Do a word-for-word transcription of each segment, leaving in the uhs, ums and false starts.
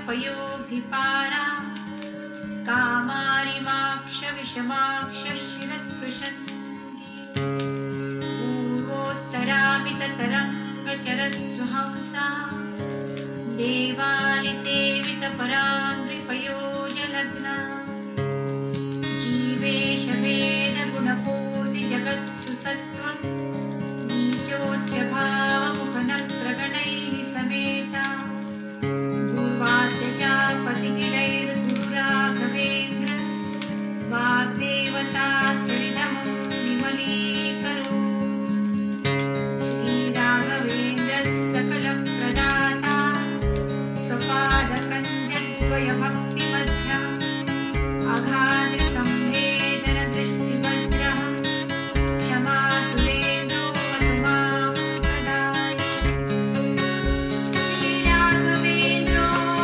पयोभिपारा कामारिमाक्ष विषमाक्ष शिरस्पृशन्ति पूर्वोत्तरामिततरङ्गचरत्सुहंसा देवालिसेवितपराङ्घ्रिपयोजलग्ना जीवेशवेदगुणपूर्तिजगत्सु सत्त्वं नीचोऽध्यभावमुखनप्रगणैः समेता पतिगिरैर्दुराघवेन्द्र वाग्देवता सरिदमं विमलीकरो श्रीराघवेन्द्रः सकलप्रदाता स्वपादकञ्जद्वयभक्तिमध्यः अगाधसंवेदनदृष्टिवज्रः क्षमा सुरेन्द्रो मधुमां सदा श्रीराघवेन्द्रो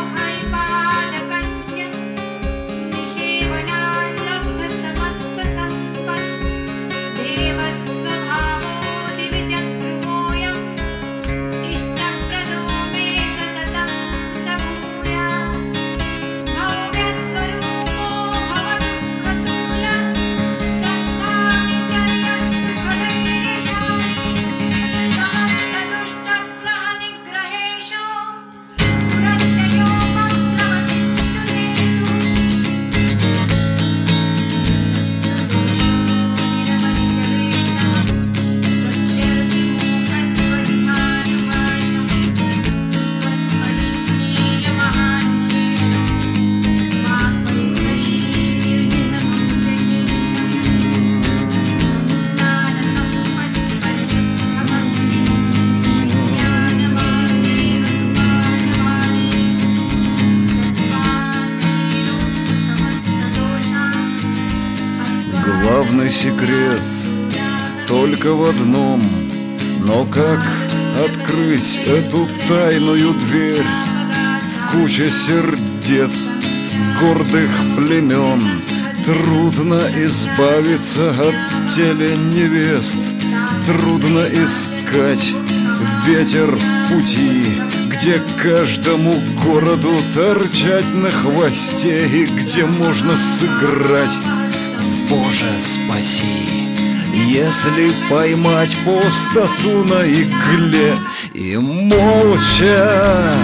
Главный секрет только в одном, но как открыть эту тайную дверь? В куче сердец гордых племен трудно избавиться от теленевест, трудно искать ветер в пути, где каждому городу торчать на хвосте и где можно сыграть «Боже, спаси!» Если поймать пустоту на игле и молча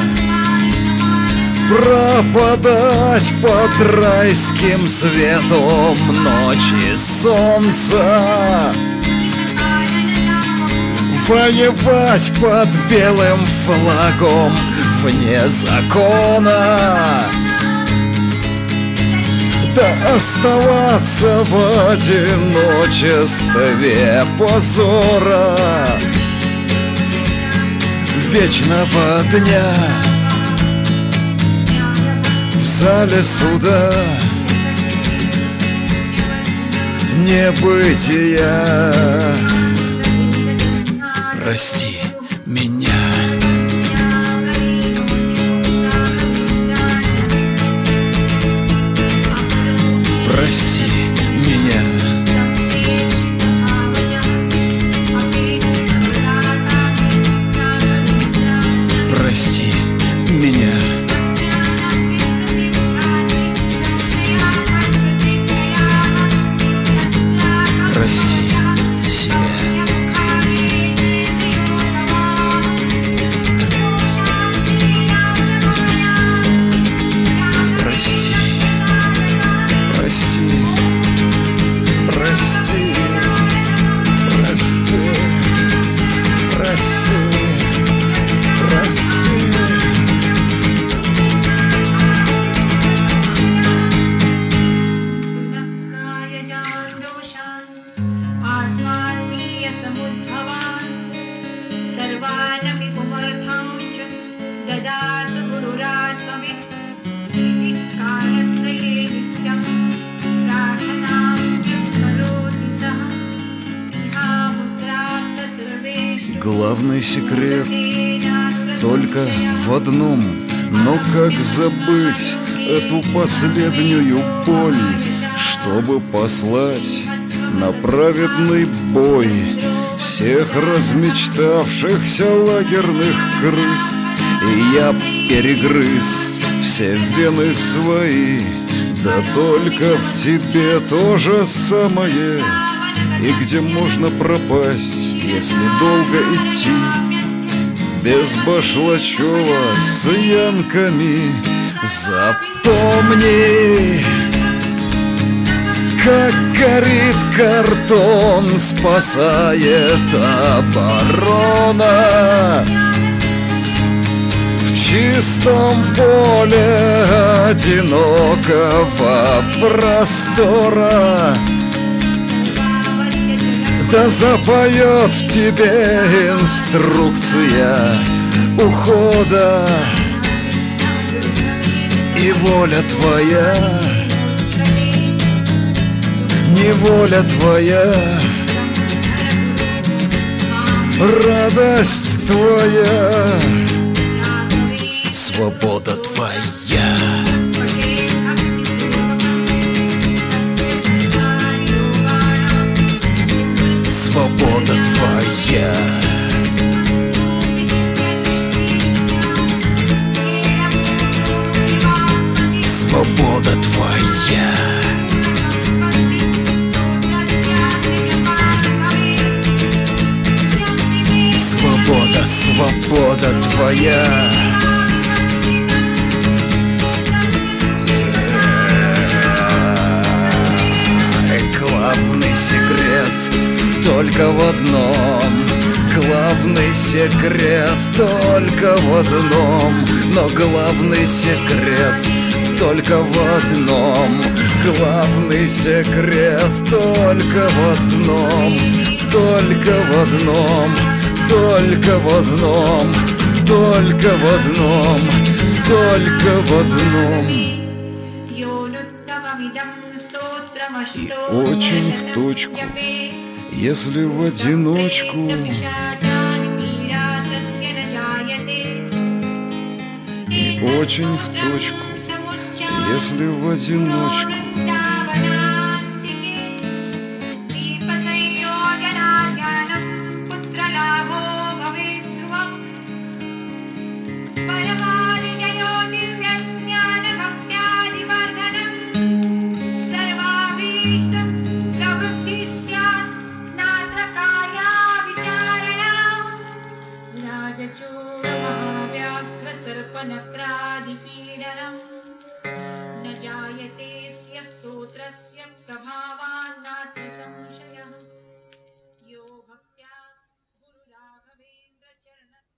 пропадать под райским светом ночи солнца, воевать под белым флагом вне закона, да оставаться в одиночестве позора вечного дня в зале суда небытия. Прости меня. Прости меня. Прости меня. Прости себя. Главный секрет только в одном, но как забыть эту последнюю боль, чтобы послать на праведный бой всех размечтавшихся лагерных крыс? И я перегрыз все вены свои, да только в тебе то же самое. И где можно пропасть, если долго идти, без Башлачева с янками. Запомни, как горит картон, спасает оборона. В чистом поле одинокого простора, да запоет в тебе инструкция ухода. И воля твоя, неволя твоя, радость твоя, свобода твоя. Свобода твоя. Свобода твоя. Свобода, свобода твоя. Главный секрет только в одном, главный секрет только в одном, но главный секрет только в одном, главный секрет только в одном, только в одном, только в одном, только в одном, только в одном. И очень в точку, если в одиночку. И очень в точку, если в одиночку. न जायते स्य स्तोत्रस्य प्रभावान् नाति